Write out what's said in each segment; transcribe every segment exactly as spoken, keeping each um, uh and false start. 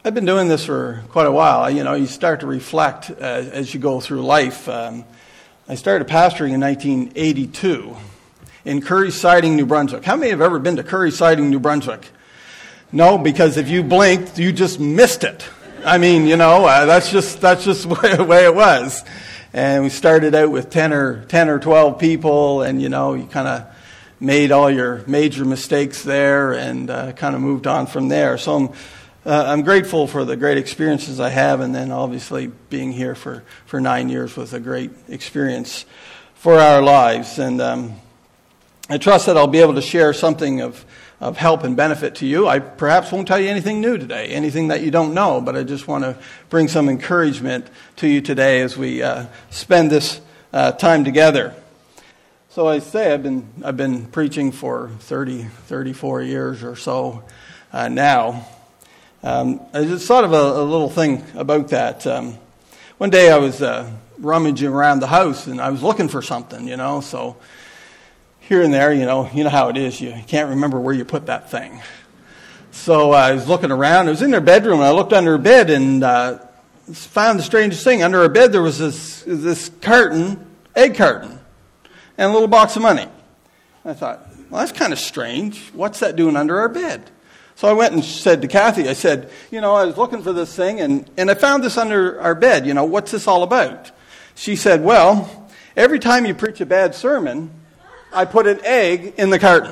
I've been doing this for quite a while. You know, you start to reflect uh, as you go through life. Um, I started pastoring in nineteen eighty-two in Curry Siding, New Brunswick. How many have ever been to Curry Siding, New Brunswick? No, because if you blinked, you just missed it. I mean, you know, uh, that's just that's just the way it was. And we started out with ten or ten or twelve people, and you know, you kind of made all your major mistakes there, and uh, kind of moved on from there. So I'm uh, I'm grateful for the great experiences I have, and then obviously being here for, for nine years was a great experience for our lives. And um, I trust that I'll be able to share something of of help and benefit to you. I perhaps won't tell you anything new today, anything that you don't know, but I just want to bring some encouragement to you today as we uh, spend this uh, time together. So I say I've been I've been preaching for thirty, thirty-four years or so uh, now. Um, I just thought of a, a little thing about that. Um, one day I was uh, rummaging around the house and I was looking for something, you know, so here and there, you know, you know how it is. You can't remember where you put that thing. So I was looking around. I was in their bedroom, and I looked under her bed and uh, found the strangest thing. Under her bed, there was this this carton, egg carton, and a little box of money. I thought, well, that's kind of strange. What's that doing under our bed? So I went and said to Kathy, I said, you know, I was looking for this thing, and, and I found this under our bed. You know, what's this all about? She said, well, every time you preach a bad sermon, I put an egg in the carton.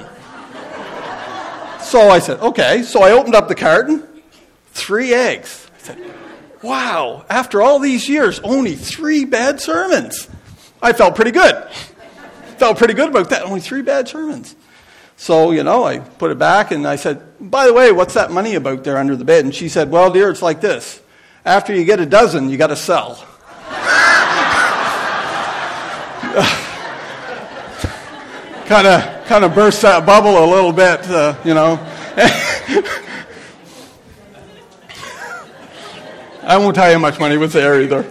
So I said, okay. So I opened up the carton, three eggs. I said, wow, after all these years, only three bad sermons. I felt pretty good. Felt pretty good about that, only three bad sermons. So, you know, I put it back and I said, by the way, what's that money about there under the bed? And she said, well, dear, it's like this. After you get a dozen, you got to sell. Kind of, kind of burst that bubble a little bit, uh, you know. I won't tell you how much money was there either.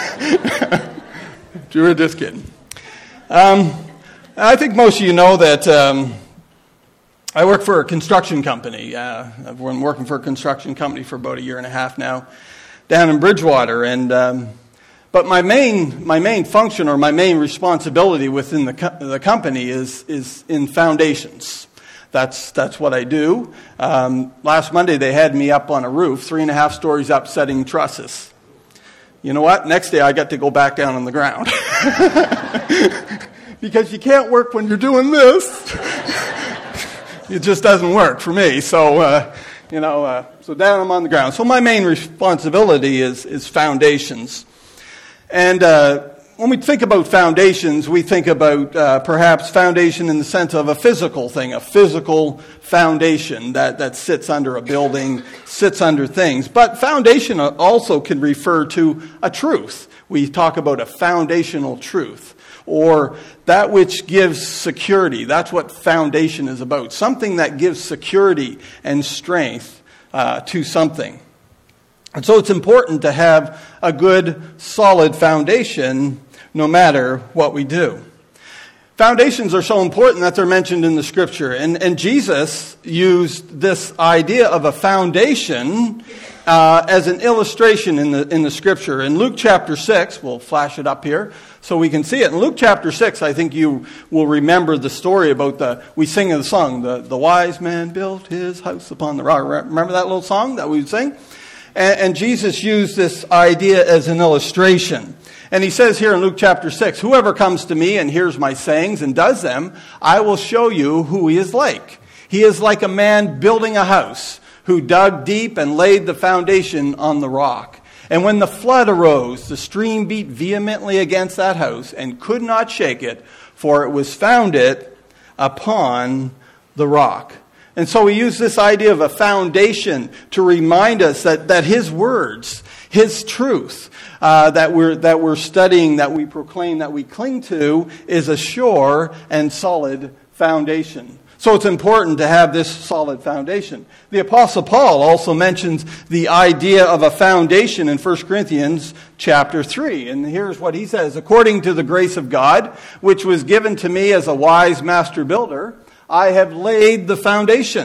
You were just kidding. Um, I think most of you know that um, I work for a construction company. Uh, I've been working for a construction company for about a year and a half now, down in Bridgewater, and. Um, But my main my main function or my main responsibility within the co- the company is is in foundations. That's that's what I do. Um, last Monday they had me up on a roof, three and a half stories up, setting trusses. You know what? Next day I got to go back down on the ground because you can't work when you're doing this. It just doesn't work for me. So uh, you know, uh, so down I'm on the ground. So my main responsibility is is foundations. And uh, when we think about foundations, we think about uh, perhaps foundation in the sense of a physical thing, a physical foundation that, that sits under a building, sits under things. But foundation also can refer to a truth. We talk about a foundational truth, or that which gives security. That's what foundation is about, something that gives security and strength uh, to something. And so it's important to have a good, solid foundation no matter what we do. Foundations are so important that they're mentioned in the Scripture. And, and Jesus used this idea of a foundation uh, as an illustration in the, in the Scripture. In Luke chapter six, we'll flash it up here so we can see it. In Luke chapter six, I think you will remember the story about the, we sing the song, the, the wise man built his house upon the rock. Remember that little song that we would sing? And Jesus used this idea as an illustration. And he says here in Luke chapter six, whoever comes to me and hears my sayings and does them, I will show you who he is like. He is like a man building a house who dug deep and laid the foundation on the rock. And when the flood arose, the stream beat vehemently against that house and could not shake it, for it was founded upon the rock. And so we use this idea of a foundation to remind us that, that his words, his truth, uh, that we're that we're studying, that we proclaim, that we cling to, is a sure and solid foundation. So it's important to have this solid foundation. The Apostle Paul also mentions the idea of a foundation in First Corinthians chapter three. And here's what he says. According to the grace of God, which was given to me as a wise master builder, I have laid the foundation,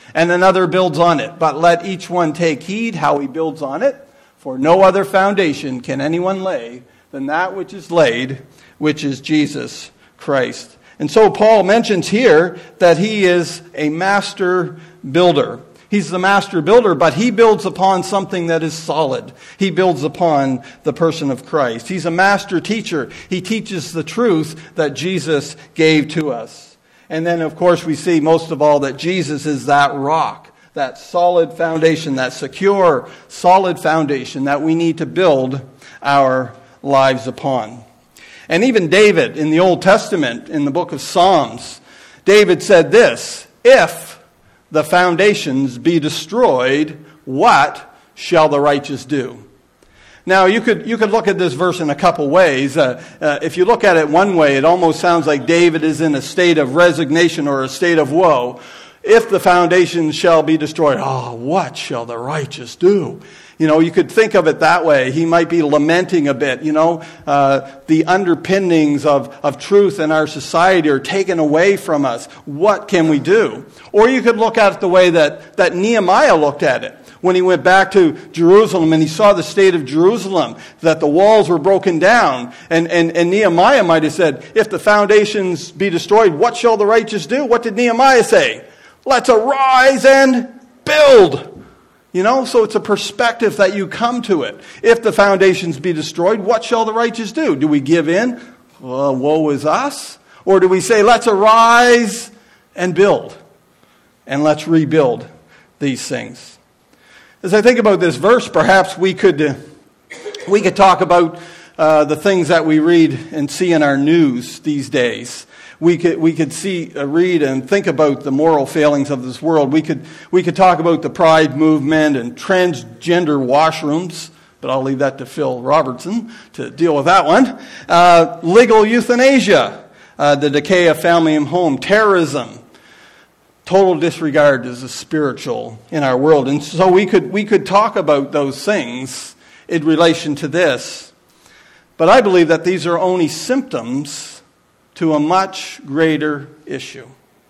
and another builds on it. But let each one take heed how he builds on it, for no other foundation can anyone lay than that which is laid, which is Jesus Christ. And so Paul mentions here that he is a master builder. He's the master builder, but he builds upon something that is solid. He builds upon the person of Christ. He's a master teacher. He teaches the truth that Jesus gave to us. And then, of course, we see most of all that Jesus is that rock, that solid foundation, that secure, solid foundation that we need to build our lives upon. And even David in the Old Testament, in the book of Psalms, David said this, "If the foundations be destroyed, what shall the righteous do?" Now, you could you could look at this verse in a couple ways. Uh, uh, if you look at it one way, it almost sounds like David is in a state of resignation or a state of woe. If the foundations shall be destroyed, oh, what shall the righteous do? You know, you could think of it that way. He might be lamenting a bit, you know. Uh, the underpinnings of, of truth in our society are taken away from us. What can we do? Or you could look at it the way that, that Nehemiah looked at it. When he went back to Jerusalem and he saw the state of Jerusalem, that the walls were broken down. And, and, and Nehemiah might have said, if the foundations be destroyed, what shall the righteous do? What did Nehemiah say? Let's arise and build. You know, so it's a perspective that you come to it. If the foundations be destroyed, what shall the righteous do? Do we give in? Well, woe is us. Or do we say, let's arise and build. And let's rebuild these things. As I think about this verse, perhaps we could uh, we could talk about uh, the things that we read and see in our news these days. We could we could see, uh, read, and think about the moral failings of this world. We could we could talk about the Pride movement and transgender washrooms, but I'll leave that to Phil Robertson to deal with that one. Uh, legal euthanasia, uh, the decay of family and home, terrorism, total disregard is the spiritual in our world, and so we could we could talk about those things in relation to this. But I believe that these are only symptoms to a much greater issue.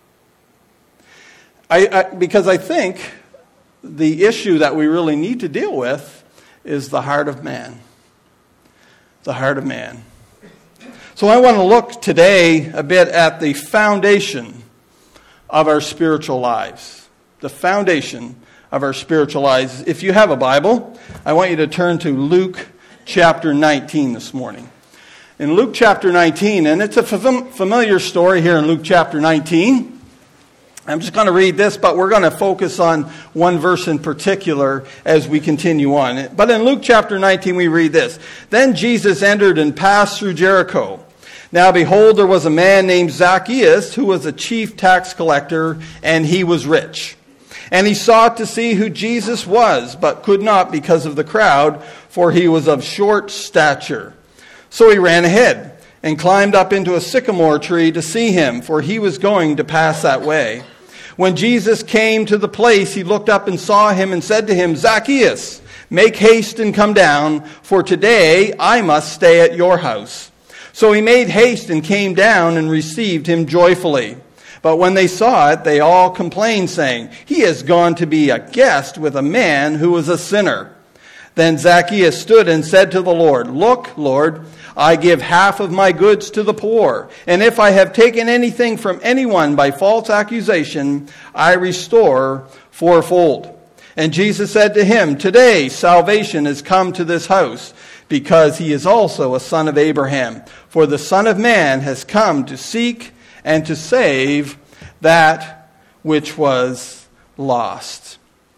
I, I, because I think the issue that we really need to deal with is the heart of man. The heart of man. So I want to look today a bit at the foundation of our spiritual lives. The foundation of our spiritual lives. If you have a Bible, I want you to turn to Luke chapter nineteen this morning. In Luke chapter nineteen, and it's a familiar story here in Luke chapter nineteen. I'm just going to read this, but we're going to focus on one verse in particular as we continue on. But in Luke chapter nineteen, we read this. Then Jesus entered and passed through Jericho. Now behold, there was a man named Zacchaeus, who was a chief tax collector, and he was rich. And he sought to see who Jesus was, but could not because of the crowd, for he was of short stature. So he ran ahead and climbed up into a sycamore tree to see him, for he was going to pass that way. When Jesus came to the place, he looked up and saw him and said to him, Zacchaeus, make haste and come down, for today I must stay at your house. So he made haste and came down and received him joyfully. But when they saw it, they all complained, saying, he has gone to be a guest with a man who was a sinner. Then Zacchaeus stood and said to the Lord, Look, Lord, I give half of my goods to the poor, and if I have taken anything from anyone by false accusation, I restore fourfold. And Jesus said to him, Today salvation has come to this house, because he is also a son of Abraham. For the Son of Man has come to seek and to save that which was lost.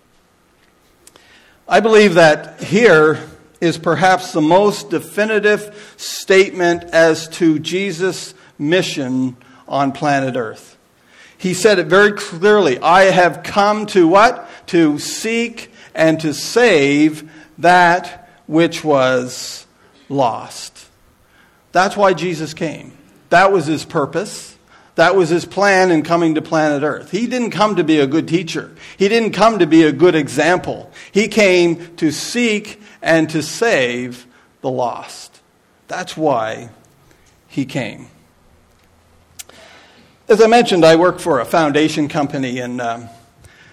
I believe that here is perhaps the most definitive statement as to Jesus' mission on planet Earth. He said it very clearly. I have come to what? To seek and to save that which was lost. That's why Jesus came. That was his purpose. That was his plan in coming to planet Earth. He didn't come to be a good teacher. He didn't come to be a good example. He came to seek and to save the lost. That's why he came. As I mentioned, I work for a foundation company, and um,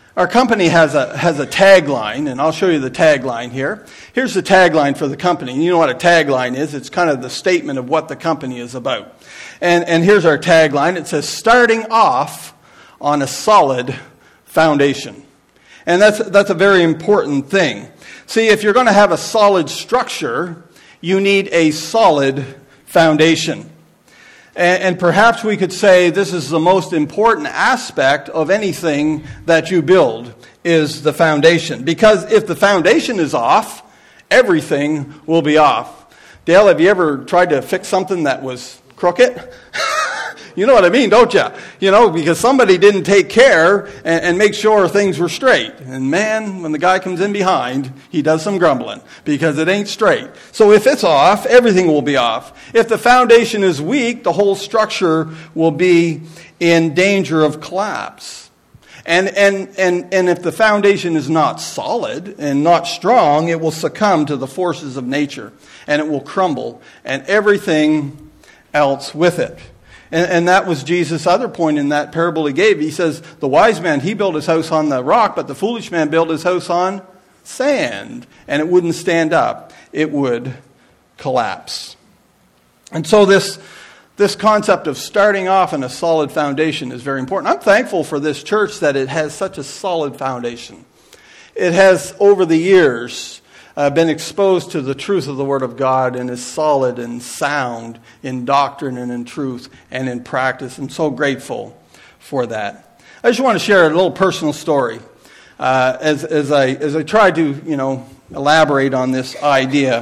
Our company has a has a tagline, and I'll show you the tagline here. Here's the tagline for the company. You know what a tagline is? It's kind of the statement of what the company is about. And and here's our tagline. It says, starting off on a solid foundation. And that's that's a very important thing. See, if you're going to have a solid structure, you need a solid foundation. And, and perhaps we could say this is the most important aspect of anything that you build, is the foundation. Because if the foundation is off, everything will be off. Dale, have you ever tried to fix something that was crooked? You know what I mean, don't you? You know, because somebody didn't take care and, and make sure things were straight. And man, when the guy comes in behind, he does some grumbling because it ain't straight. So if it's off, everything will be off. If the foundation is weak, the whole structure will be in danger of collapse. And, and, and, and if the foundation is not solid and not strong, it will succumb to the forces of nature and it will crumble and everything else with it. And, and that was Jesus' other point in that parable he gave. He says, the wise man, he built his house on the rock, but the foolish man built his house on sand. And it wouldn't stand up. It would collapse. And so this, this concept of starting off on a solid foundation is very important. I'm thankful for this church that it has such a solid foundation. It has, over the years, Uh, been exposed to the truth of the Word of God and is solid and sound in doctrine and in truth and in practice. I'm so grateful for that. I just want to share a little personal story uh, as as I as I try to you know elaborate on this idea.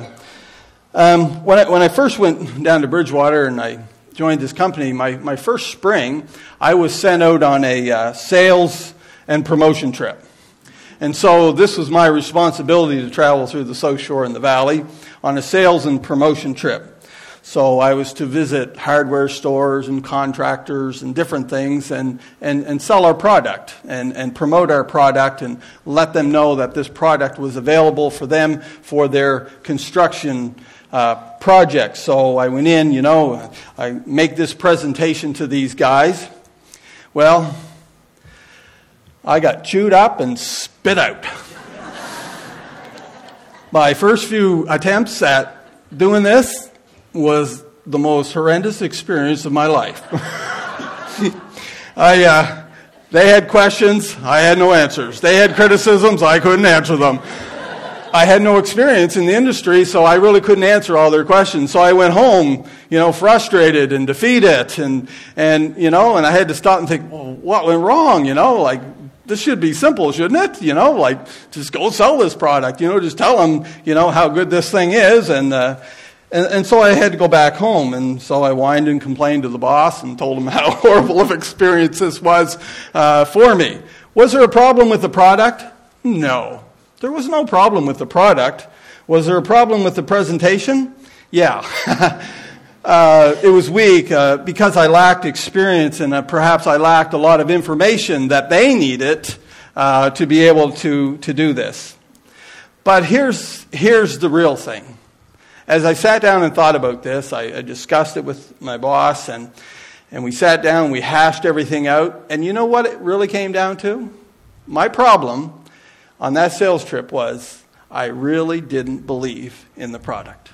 Um, when I when I first went down to Bridgewater and I joined this company, my my first spring, I was sent out on a uh, sales and promotion trip. And so this was my responsibility to travel through the South Shore and the Valley on a sales and promotion trip. So I was to visit hardware stores and contractors and different things and, and, and sell our product and, and promote our product and let them know that this product was available for them for their construction uh, projects. So I went in, you know, I make this presentation to these guys. Well, I got chewed up and spit out. My first few attempts at doing this was the most horrendous experience of my life. I, uh, they had questions, I had no answers. They had criticisms, I couldn't answer them. I had no experience in the industry, so I really couldn't answer all their questions. So I went home, you know, frustrated and defeated, and and you know, and I had to stop and think, well, what went wrong? You know, like, this should be simple, shouldn't it? You know, like, just go sell this product. You know, just tell them, you know, how good this thing is. And, uh, and and so I had to go back home. And so I whined and complained to the boss and told him how horrible of experience this was uh, for me. Was there a problem with the product? No. There was no problem with the product. Was there a problem with the presentation? Yeah. Uh, it was weak uh, because I lacked experience and uh, perhaps I lacked a lot of information that they needed uh, to be able to, to do this. But here's, here's the real thing. As I sat down and thought about this, I, I discussed it with my boss and, and we sat down and we hashed everything out. And you know what it really came down to? My problem on that sales trip was I really didn't believe in the product.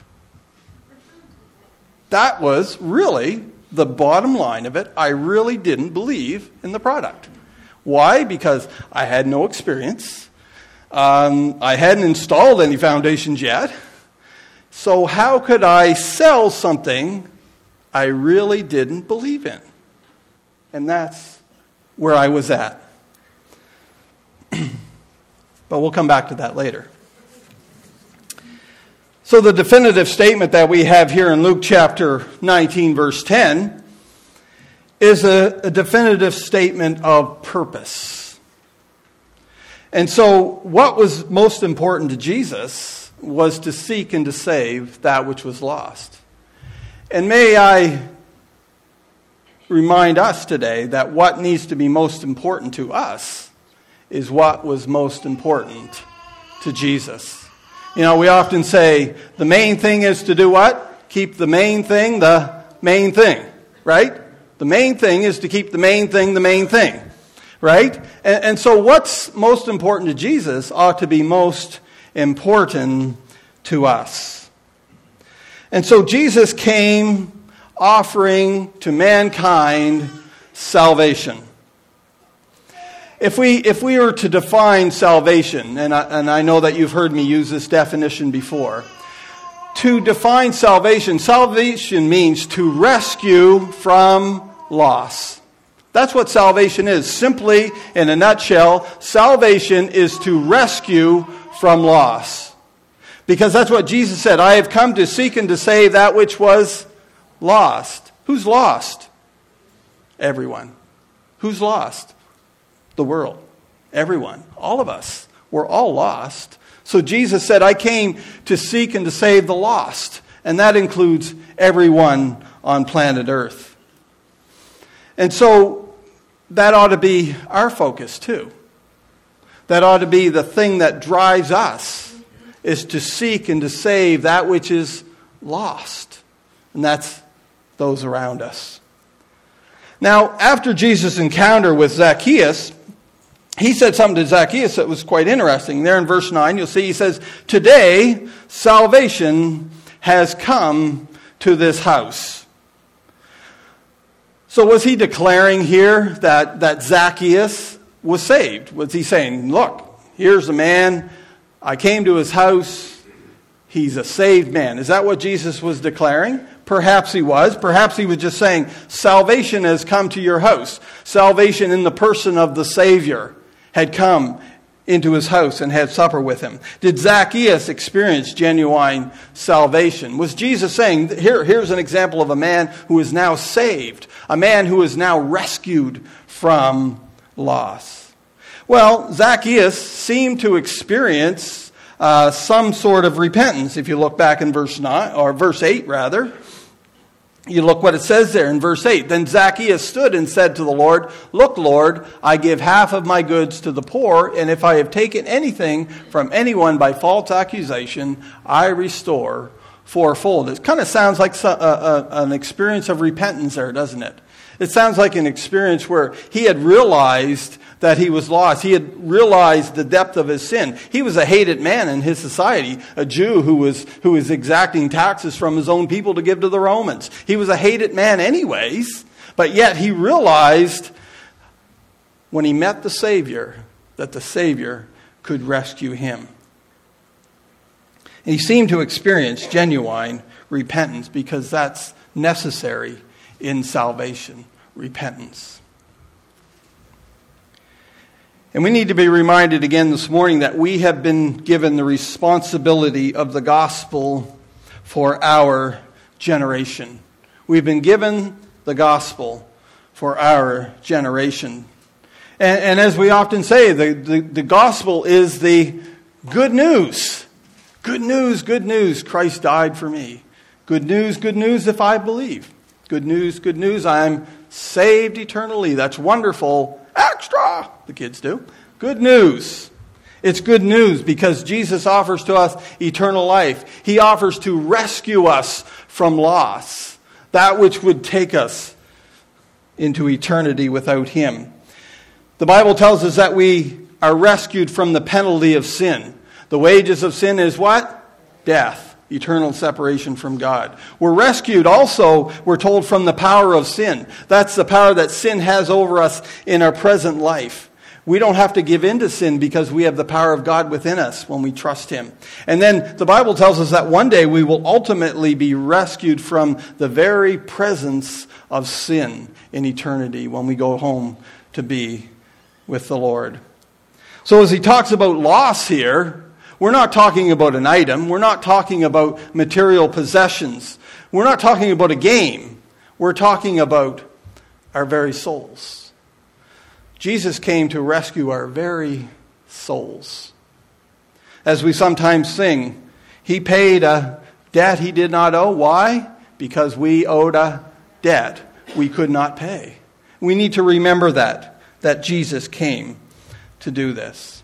That was really the bottom line of it. I really didn't believe in the product. Why? Because I had no experience. Um, I hadn't installed any foundations yet. So how could I sell something I really didn't believe in? And that's where I was at. But we'll come back to that later. So the definitive statement that we have here in Luke chapter nineteen, verse ten, is a, a definitive statement of purpose. And so what was most important to Jesus was to seek and to save that which was lost. And may I remind us today that what needs to be most important to us is what was most important to Jesus. You know, we often say the main thing is to do what? Keep the main thing the main thing, right? The main thing is to keep the main thing the main thing. right? And, and so what's most important to Jesus ought to be most important to us. And so Jesus came offering to mankind salvation. If we if we were to define salvation, and I, and I know that you've heard me use this definition before, to define salvation, salvation means to rescue from loss. That's what salvation is. Simply, in a nutshell, salvation is to rescue from loss. Because that's what Jesus said, I have come to seek and to save that which was lost. Who's lost? Everyone. Who's lost? The world. Everyone. All of us. We're all lost. So Jesus said, I came to seek and to save the lost. And that includes everyone on planet Earth. And so that ought to be our focus too. That ought to be the thing that drives us, is to seek and to save that which is lost. And that's those around us. Now, after Jesus' encounter with Zacchaeus, he said something to Zacchaeus that was quite interesting. There in verse nine, you'll see he says, today salvation has come to this house. So was he declaring here that, that Zacchaeus was saved? Was he saying, look, here's a man, I came to his house, he's a saved man. Is that what Jesus was declaring? Perhaps he was. Perhaps he was just saying, salvation has come to your house. Salvation in the person of the Savior had come into his house and had supper with him. Did Zacchaeus experience genuine salvation? Was Jesus saying, here, here's an example of a man who is now saved, a man who is now rescued from loss? Well, Zacchaeus seemed to experience uh, some sort of repentance. If you look back in verse nine, or verse eight rather, you look what it says there in verse eight. Then Zacchaeus stood and said to the Lord, look, Lord, I give half of my goods to the poor, and if I have taken anything from anyone by false accusation, I restore fourfold. It kind of sounds like a, a, an experience of repentance there, doesn't it? It sounds like an experience where he had realized that he was lost. He had realized the depth of his sin. He was a hated man in his society, a Jew who was who was exacting taxes from his own people to give to the Romans. He was a hated man anyways, but yet he realized when he met the Savior that the Savior could rescue him. And he seemed to experience genuine repentance because that's necessary in salvation, repentance. And we need to be reminded again this morning that we have been given the responsibility of the gospel for our generation. We've been given the gospel for our generation. And, and as we often say, the, the, the gospel is the good news. Good news, good news, Christ died for me. Good news, good news if I believe. Good news, good news, I'm saved eternally. That's wonderful. Extra, the kids do. Good news. It's good news because Jesus offers to us eternal life. He offers to rescue us from loss, that which would take us into eternity without him. The Bible tells us that we are rescued from the penalty of sin. The wages of sin is what? Death. Eternal separation from God. We're rescued also, we're told, from the power of sin. That's the power that sin has over us in our present life. We don't have to give in to sin because we have the power of God within us when we trust him. And then the Bible tells us that one day we will ultimately be rescued from the very presence of sin in eternity when we go home to be with the Lord. So as he talks about loss here, we're not talking about an item. We're not talking about material possessions. We're not talking about a game. We're talking about our very souls. Jesus came to rescue our very souls. As we sometimes sing, he paid a debt he did not owe. Why? Because we owed a debt we could not pay. We need to remember that, that Jesus came to do this.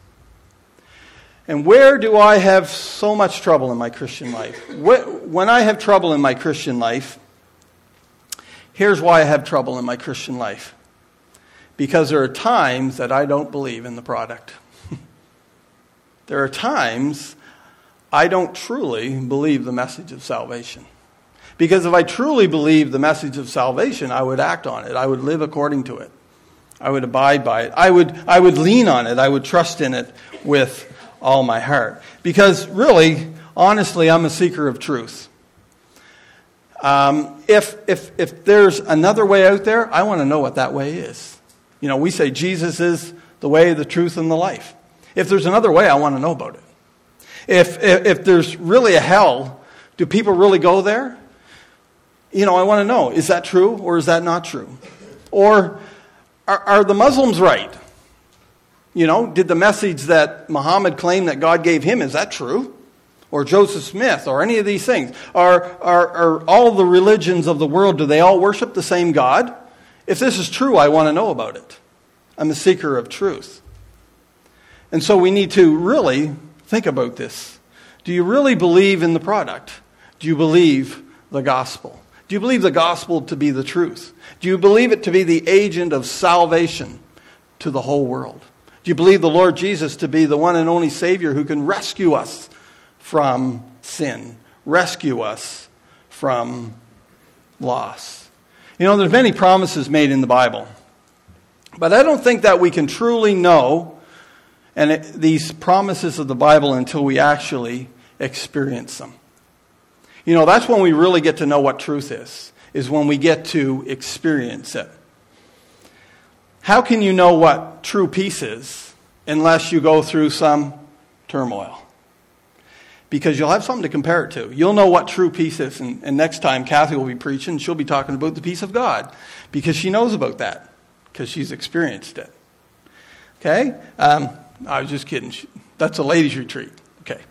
And where do I have so much trouble in my Christian life? When I have trouble in my Christian life, here's why I have trouble in my Christian life. because there are times that I don't believe in the product. There are times I don't truly believe the message of salvation. Because if I truly believed the message of salvation, I would act on it. I would live according to it. I would abide by it. I would, I would lean on it. I would trust in it with all my heart. Because really, honestly, I'm a seeker of truth. Um, if, if, if there's another way out there, I want to know what that way is. You know, we say Jesus is the way, the truth, and the life. If there's another way, I want to know about it. If, if, if there's really a hell, do people really go there? You know, I want to know, is that true or is that not true? Or are, are the Muslims right? You know, did the message that Muhammad claimed that God gave him, is that true? Or Joseph Smith, or any of these things? Are, are, are all the religions of the world, do they all worship the same God? If this is true, I want to know about it. I'm a seeker of truth. And so we need to really think about this. Do you really believe in the product? Do you believe the gospel? Do you believe the gospel to be the truth? Do you believe it to be the agent of salvation to the whole world? Do you believe the Lord Jesus to be the one and only Savior who can rescue us from sin, rescue us from loss? You know, there's many promises made in the Bible, but I don't think that we can truly know and it, these promises of the Bible until we actually experience them. You know, that's when we really get to know what truth is, is when we get to experience it. How can you know what true peace is unless you go through some turmoil? Because you'll have something to compare it to. You'll know what true peace is. And, and next time Kathy will be preaching, she'll be talking about the peace of God. Because she knows about that. Because she's experienced it. Okay? Um, I was just kidding. That's a ladies' retreat. Okay.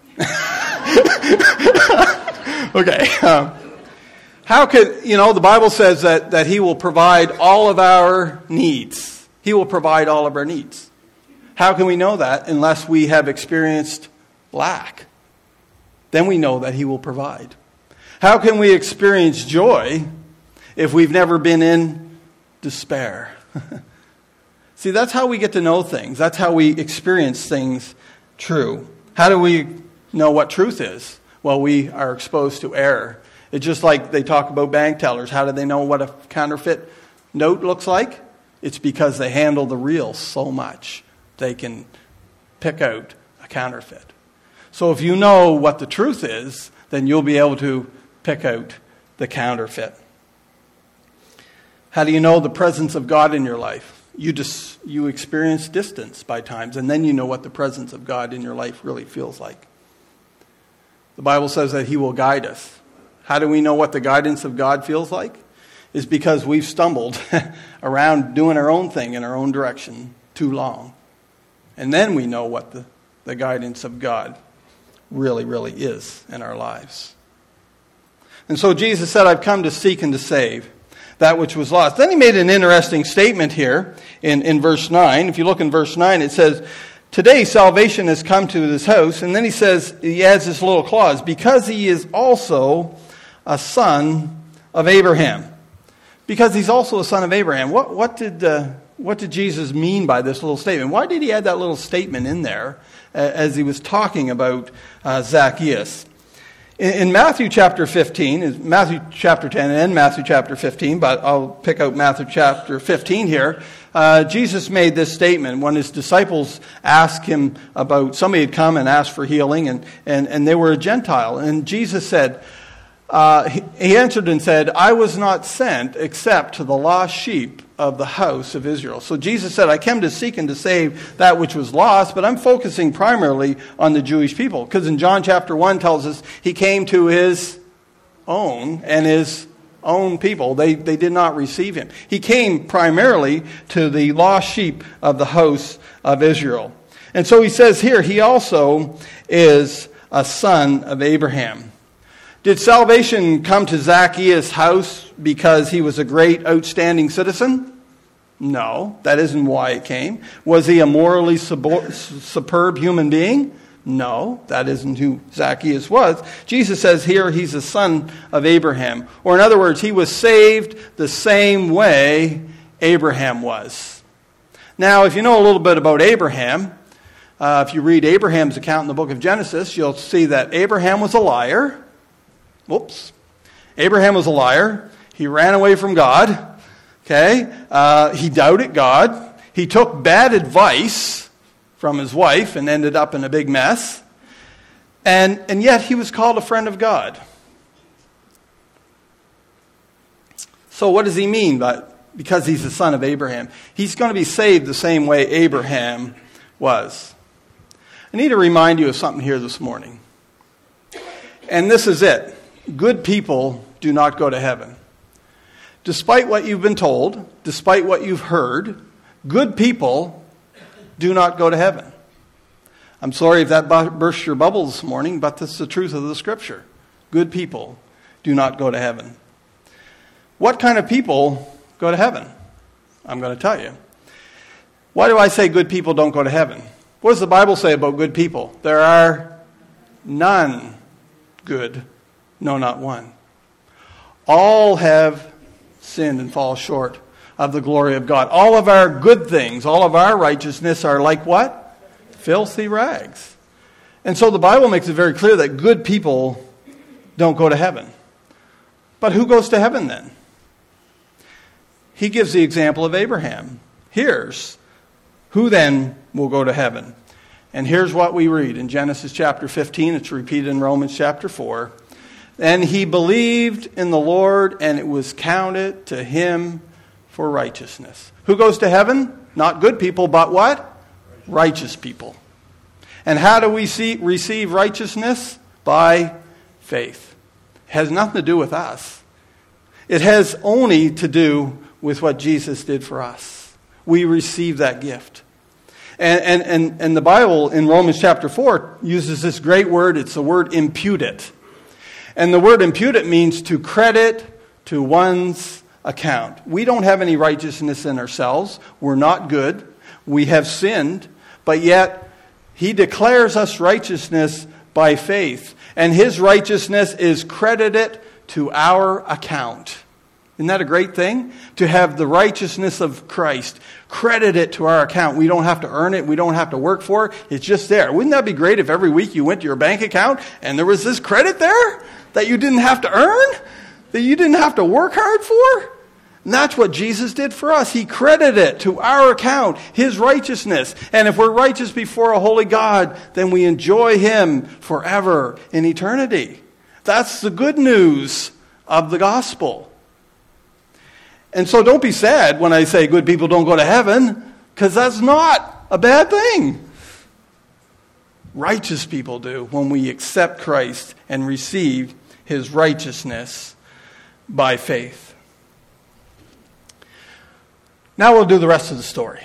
Okay. Um, how could, you know, the Bible says that, that He will provide all of our needs. He will provide all of our needs. How can we know that unless we have experienced lack? Then we know that He will provide. How can we experience joy if we've never been in despair? See, that's how we get to know things. That's how we experience things true. How do we know what truth is? Well, we are exposed to error. It's just like they talk about bank tellers. How do they know what a counterfeit note looks like? It's because they handle the real so much. They can pick out a counterfeit. So if you know what the truth is, then you'll be able to pick out the counterfeit. How do you know the presence of God in your life? You just you experience distance by times, and then you know what the presence of God in your life really feels like. The Bible says that He will guide us. How do we know what the guidance of God feels like? It's because we've stumbled around doing our own thing in our own direction too long. And then we know what the, the guidance of God really, really is in our lives. And so Jesus said, I've come to seek and to save that which was lost. Then He made an interesting statement here in, in verse nine. If you look in verse nine, it says, today salvation has come to this house. And then he says, he adds this little clause, because he is also a son of Abraham. Because he's also a son of Abraham. What, what did uh, what did Jesus mean by this little statement? Why did he add that little statement in there uh, as he was talking about uh, Zacchaeus? In, in Matthew chapter fifteen, Matthew chapter ten and Matthew chapter fifteen, but I'll pick out Matthew chapter fifteen here. Uh, Jesus made this statement when his disciples asked him about, somebody had come and asked for healing, and, and, and they were a Gentile. And Jesus said, uh, he, he answered and said, I was not sent except to the lost sheep of the house of Israel. So Jesus said, I came to seek and to save that which was lost, but I'm focusing primarily on the Jewish people. Because in John chapter one tells us he came to his own, and his own people, they, they did not receive him. He came primarily to the lost sheep of the house of Israel. And so he says here, he also is a son of Abraham. Did salvation come to Zacchaeus' house because he was a great, outstanding citizen? No, that isn't why it came. Was he a morally superb human being? No, that isn't who Zacchaeus was. Jesus says here he's a son of Abraham. Or in other words, he was saved the same way Abraham was. Now, if you know a little bit about Abraham, uh, if you read Abraham's account in the book of Genesis, you'll see that Abraham was a liar. Whoops. Abraham was a liar. He ran away from God. Okay? Uh, he doubted God. He took bad advice from his wife and ended up in a big mess. And, and yet he was called a friend of God. So what does he mean by because he's the son of Abraham? He's going to be saved the same way Abraham was. I need to remind you of something here this morning. And this is it. Good people do not go to heaven. Despite what you've been told, despite what you've heard, good people do not go to heaven. I'm sorry if that burst your bubble this morning, but that's the truth of the Scripture. Good people do not go to heaven. What kind of people go to heaven? I'm going to tell you. Why do I say good people don't go to heaven? What does the Bible say about good people? There are none good, no, not one. All have sinned and fall short of the glory of God. All of our good things, all of our righteousness are like what? Filthy rags. And so the Bible makes it very clear that good people don't go to heaven. But who goes to heaven then? He gives the example of Abraham. Here's who then will go to heaven. And here's what we read in Genesis chapter fifteen. It's repeated in Romans chapter four. And he believed in the Lord, and it was counted to him for righteousness. Who goes to heaven? Not good people, but what? Righteous people. And how do we see, receive righteousness? By faith. It has nothing to do with us. It has only to do with what Jesus did for us. We receive that gift. And, and, and, and the Bible in Romans chapter four uses this great word. It's the word impute it. And the word impute it means to credit to one's account. We don't have any righteousness in ourselves. We're not good. We have sinned. But yet, he declares us righteousness by faith. And his righteousness is credited to our account. Isn't that a great thing? To have the righteousness of Christ credited to our account. We don't have to earn it. We don't have to work for it. It's just there. Wouldn't that be great if every week you went to your bank account and there was this credit there that you didn't have to earn? That you didn't have to work hard for? And that's what Jesus did for us. He credited it to our account, his righteousness. And if we're righteous before a holy God, then we enjoy him forever in eternity. That's the good news of the gospel. And so don't be sad when I say good people don't go to heaven, because that's not a bad thing. Righteous people do when we accept Christ and receive his righteousness by faith. Now we'll do the rest of the story.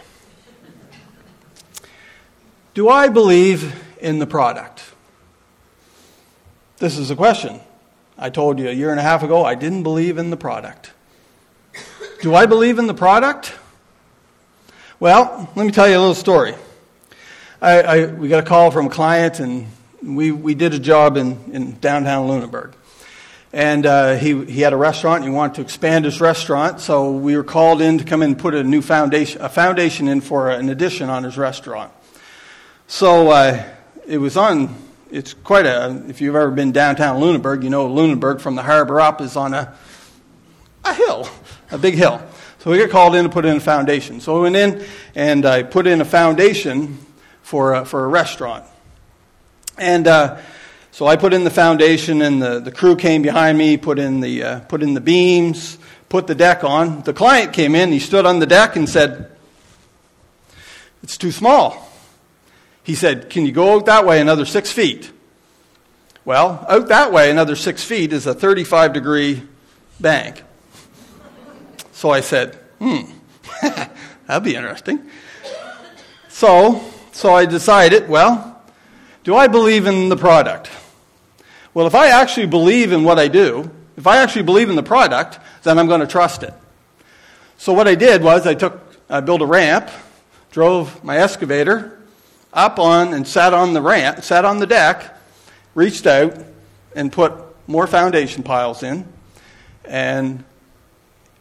Do I believe in the product? This is the question. I told you a year and a half ago I didn't believe in the product. Do I believe in the product? Well, let me tell you a little story. I, I we got a call from a client, and we, we did a job in, in downtown Lunenburg. And uh, he he had a restaurant, and he wanted to expand his restaurant, so we were called in to come in and put a new foundation, a foundation in for an addition on his restaurant. So uh, it was on, it's quite a, if you've ever been downtown Lunenburg, you know Lunenburg from the harbor up is on a, a hill, a big hill. So we got called in to put in a foundation. So we went in, and I put in a foundation for a, for a restaurant. And uh So I put in the foundation, and the, the crew came behind me, put in the uh, put in the beams, put the deck on. The client came in, he stood on the deck and said, "It's too small." He said, "Can you go out that way another six feet?" Well, out that way another six feet is a thirty-five degree bank. So I said, hmm, that'd be interesting. So, so I decided, well, do I believe in the product? Well, if I actually believe in what I do, if I actually believe in the product, then I'm going to trust it. So what I did was I took, I built a ramp, drove my excavator up on and sat on the ramp, sat on the deck, reached out and put more foundation piles in, and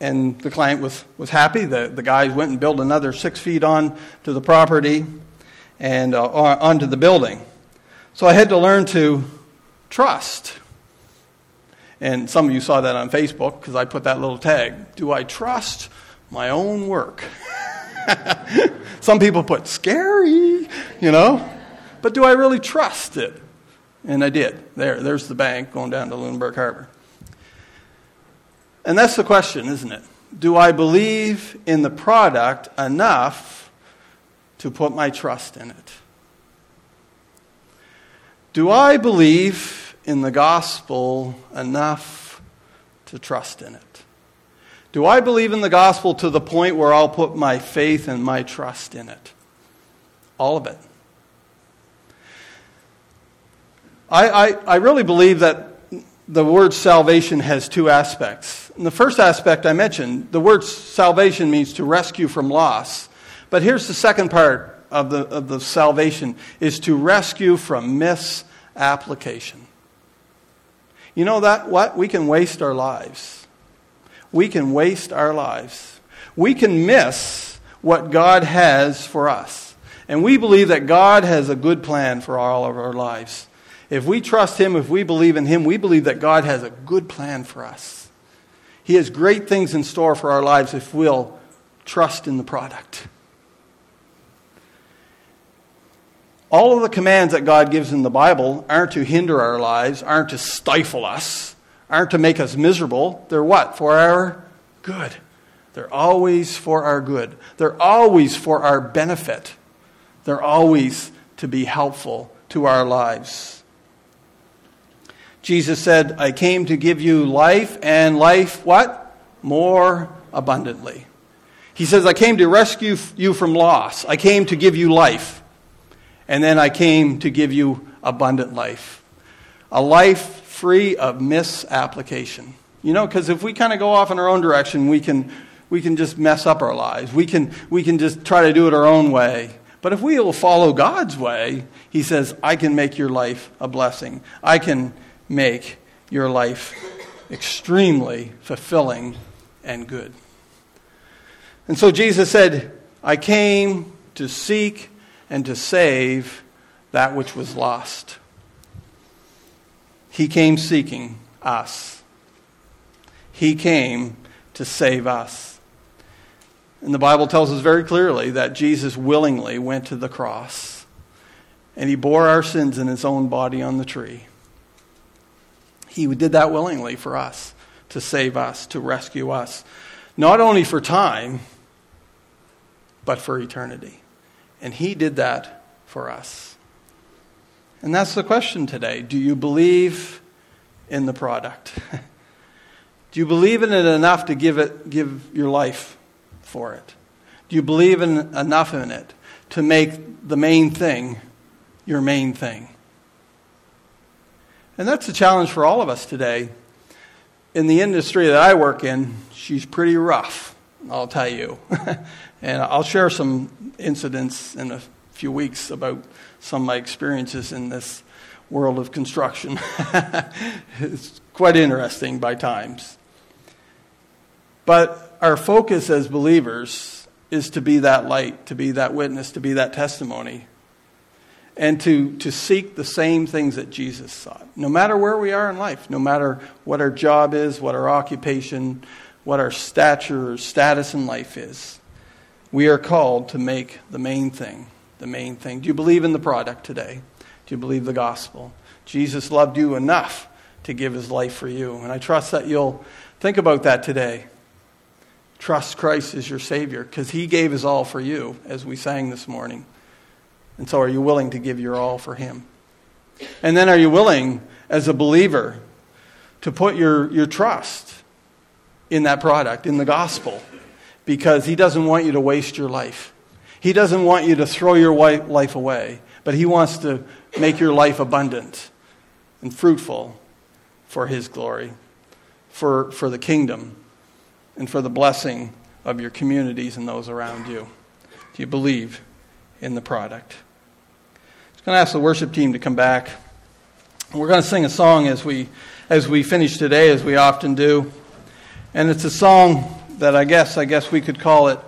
and the client was, was happy. The, the guys went and built another six feet on to the property and uh, onto the building. So I had to learn to trust. And some of you saw that on Facebook because I put that little tag. Do I trust my own work? Some people put scary, you know. But do I really trust it? And I did. There, there's the bank going down to Lunenburg Harbor. And that's the question, isn't it? Do I believe in the product enough to put my trust in it? Do I believe in the gospel enough to trust in it? Do I believe in the gospel to the point where I'll put my faith and my trust in it? All of it. I, I, I really believe that the word salvation has two aspects. And the first aspect I mentioned, the word salvation means to rescue from loss. But here's the second part of the, of the salvation, is to rescue from misapplication. You know that what? We can waste our lives. We can waste our lives. We can miss what God has for us. And we believe that God has a good plan for all of our lives. If we trust Him, if we believe in Him, we believe that God has a good plan for us. He has great things in store for our lives if we'll trust in the product. All of the commands that God gives in the Bible aren't to hinder our lives, aren't to stifle us, aren't to make us miserable. They're what? For our good. They're always for our good. They're always for our benefit. They're always to be helpful to our lives. Jesus said, I came to give you life, and life, what? More abundantly. He says, I came to rescue you from loss. I came to give you life. And then I came to give you abundant life. A life free of misapplication. You know, because if we kind of go off in our own direction, we can we can just mess up our lives. We can we can just try to do it our own way. But if we will follow God's way, He says, I can make your life a blessing. I can make your life extremely fulfilling and good. And so Jesus said, I came to seek and to save that which was lost. He came seeking us. He came to save us. And the Bible tells us very clearly that Jesus willingly went to the cross and He bore our sins in His own body on the tree. He did that willingly for us, to save us, to rescue us, not only for time, but for eternity. And He did that for us. And that's the question today. Do you believe in the product? Do you believe in it enough to give it, give your life for it? Do you believe in enough in it to make the main thing your main thing? And that's a challenge for all of us today. In the industry that I work in, she's pretty rough, I'll tell you. And I'll share some incidents in a few weeks about some of my experiences in this world of construction. It's quite interesting by times. But our focus as believers is to be that light, to be that witness, to be that testimony. And to, to seek the same things that Jesus sought. No matter where we are in life, no matter what our job is, what our occupation, what our stature or status in life is, we are called to make the main thing, the main thing. Do you believe in the product today? Do you believe the gospel? Jesus loved you enough to give His life for you. And I trust that you'll think about that today. Trust Christ as your Savior, because He gave His all for you, as we sang this morning. And so are you willing to give your all for Him? And then are you willing, as a believer, to put your, your trust in that product, in the gospel? Because He doesn't want you to waste your life. He doesn't want you to throw your life away. But He wants to make your life abundant and fruitful for His glory, for, for the kingdom, and for the blessing of your communities and those around you. Do you believe in the product? I'm going to ask the worship team to come back. We're going to sing a song as we as we finish today, as we often do. And it's a song that I guess I guess we could call it